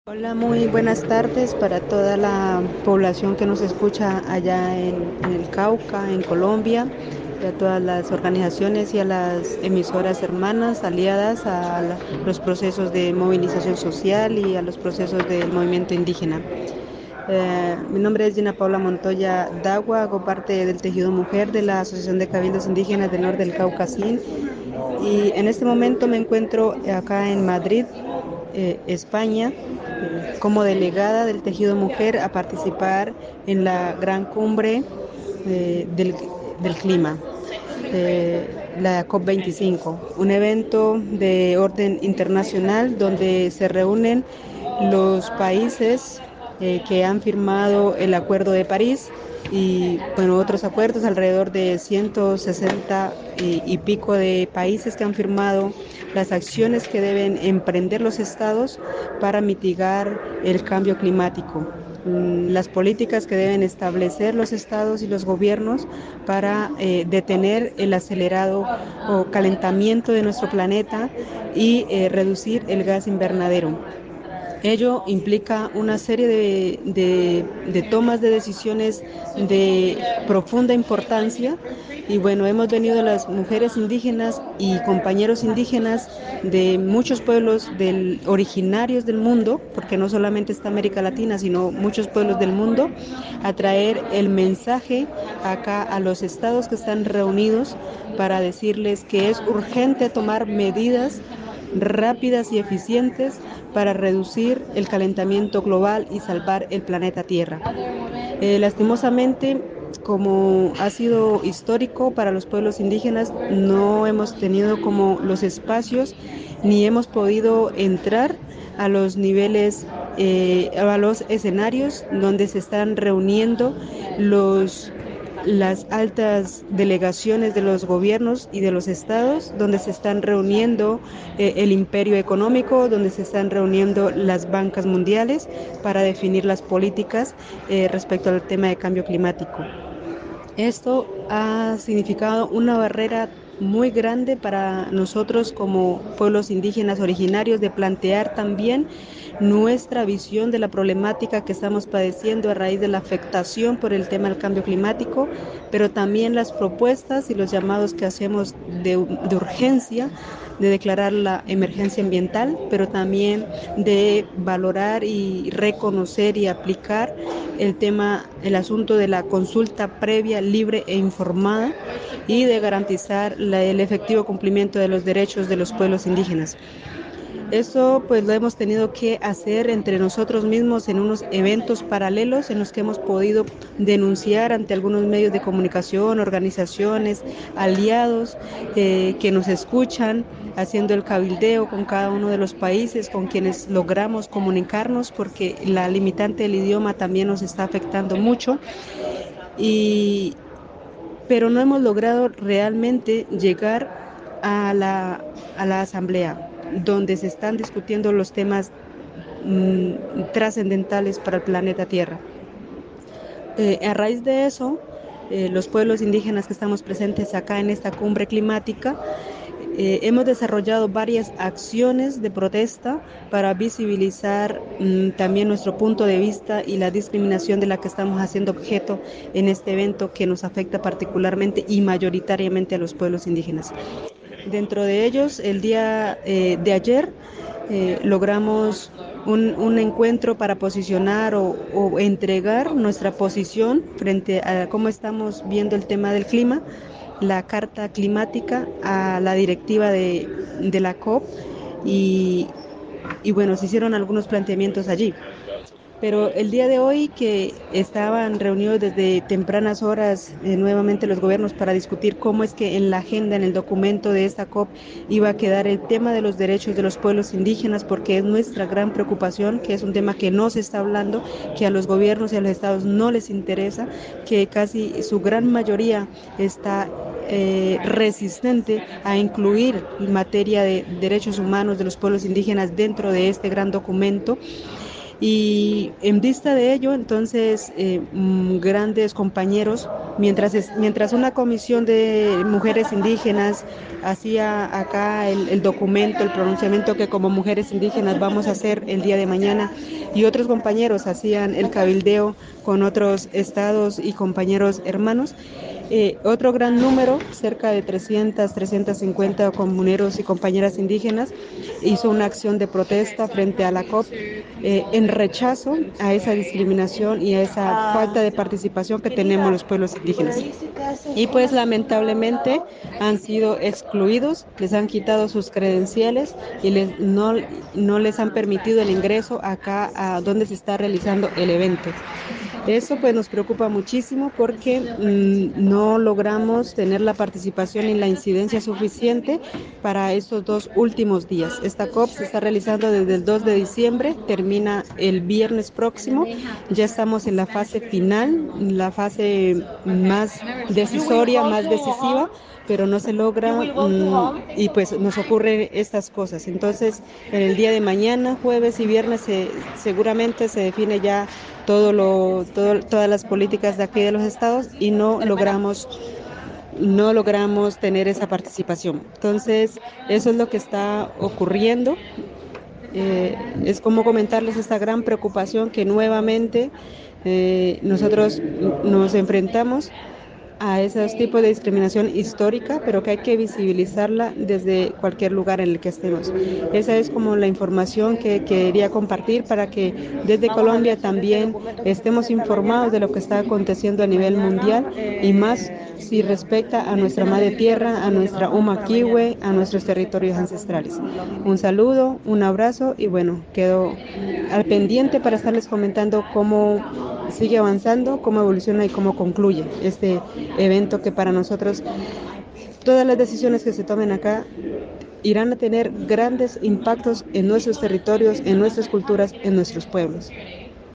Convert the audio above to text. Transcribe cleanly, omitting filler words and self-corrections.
Hola, muy buenas tardes para toda la población que nos escucha allá en el Cauca, en Colombia, y a todas las organizaciones y a las emisoras hermanas aliadas a los procesos de movilización social y a los procesos del movimiento indígena. Mi nombre es Gina Paula Montoya Dagua, hago parte del tejido mujer de la Asociación de Cabildos Indígenas del Norte del Cauca, SIN, y en este momento me encuentro acá en Madrid, España, como delegada del Tejido Mujer a participar en la gran cumbre del clima, la COP25, un evento de orden internacional donde se reúnen los países que han firmado el Acuerdo de París y bueno, otros acuerdos, alrededor de 160 y pico de países que han firmado las acciones que deben emprender los estados para mitigar el cambio climático, las políticas que deben establecer los estados y los gobiernos para detener el acelerado o calentamiento de nuestro planeta y reducir el gas invernadero. Ello implica una serie de tomas de decisiones de profunda importancia y bueno, hemos venido las mujeres indígenas y compañeros indígenas de muchos pueblos originarios del mundo, porque no solamente está América Latina, sino muchos pueblos del mundo, a traer el mensaje acá a los estados que están reunidos para decirles que es urgente tomar medidas rápidas y eficientes para reducir el calentamiento global y salvar el planeta Tierra. Lastimosamente, como ha sido histórico para los pueblos indígenas, no hemos tenido como los espacios ni hemos podido entrar a los niveles, a los escenarios donde se están reuniendo las altas delegaciones de los gobiernos y de los estados, donde se están reuniendo el imperio económico, donde se están reuniendo las bancas mundiales para definir las políticas respecto al tema de cambio climático. Esto ha significado una barrera muy grande para nosotros como pueblos indígenas originarios de plantear también nuestra visión de la problemática que estamos padeciendo a raíz de la afectación por el tema del cambio climático, pero también las propuestas y los llamados que hacemos de urgencia de declarar la emergencia ambiental, pero también de valorar y reconocer y aplicar el asunto de la consulta previa, libre e informada y de garantizar el efectivo cumplimiento de los derechos de los pueblos indígenas. Eso pues lo hemos tenido que hacer entre nosotros mismos en unos eventos paralelos en los que hemos podido denunciar ante algunos medios de comunicación, organizaciones, aliados que nos escuchan, haciendo el cabildeo con cada uno de los países con quienes logramos comunicarnos, porque la limitante del idioma también nos está afectando mucho. Y, pero no hemos logrado realmente llegar a la asamblea, donde se están discutiendo los temas trascendentales para el planeta Tierra. A raíz de eso, los pueblos indígenas que estamos presentes acá en esta cumbre climática, hemos desarrollado varias acciones de protesta para visibilizar también nuestro punto de vista y la discriminación de la que estamos haciendo objeto en este evento que nos afecta particularmente y mayoritariamente a los pueblos indígenas. Dentro de ellos, el día de ayer logramos un encuentro para posicionar o entregar nuestra posición frente a cómo estamos viendo el tema del clima, la carta climática a la directiva de la COP y, y bueno, se hicieron algunos planteamientos allí. Pero el día de hoy que estaban reunidos desde tempranas horas nuevamente los gobiernos para discutir cómo es que en la agenda, en el documento de esta COP, iba a quedar el tema de los derechos de los pueblos indígenas, porque es nuestra gran preocupación, que es un tema que no se está hablando, que a los gobiernos y a los estados no les interesa, que casi su gran mayoría está resistente a incluir materia de derechos humanos de los pueblos indígenas dentro de este gran documento. Y en vista de ello, entonces, grandes compañeros, mientras una comisión de mujeres indígenas hacía acá el documento, el pronunciamiento que como mujeres indígenas vamos a hacer el día de mañana, y otros compañeros hacían el cabildeo con otros estados y compañeros hermanos, otro gran número, cerca de 350 comuneros y compañeras indígenas, hizo una acción de protesta frente a la COP en rechazo a esa discriminación y a esa falta de participación que tenemos los pueblos indígenas. Y pues lamentablemente han sido excluidos, les han quitado sus credenciales y no les han permitido el ingreso acá a donde se está realizando el evento. Eso pues nos preocupa muchísimo porque no logramos tener la participación y la incidencia suficiente para estos 2 últimos días. Esta COP se está realizando desde el 2 de diciembre, termina el viernes próximo, ya estamos en la fase final, la fase más decisoria, más decisiva, pero no se logra y pues nos ocurren estas cosas. Entonces, en el día de mañana, jueves y viernes, seguramente se define ya todas las políticas de aquí de los estados y no logramos tener esa participación. Entonces, eso es lo que está ocurriendo. Es como comentarles esta gran preocupación que nuevamente nosotros nos enfrentamos a esos tipos de discriminación histórica, pero que hay que visibilizarla desde cualquier lugar en el que estemos. Esa es como la información que quería compartir para que desde Colombia también estemos informados de lo que está aconteciendo a nivel mundial y más si respecta a nuestra madre tierra, a nuestra Umaquihue, a nuestros territorios ancestrales. Un saludo, un abrazo y bueno, quedo al pendiente para estarles comentando cómo sigue avanzando, cómo evoluciona y cómo concluye este evento que para nosotros todas las decisiones que se tomen acá irán a tener grandes impactos en nuestros territorios, en nuestras culturas, en nuestros pueblos.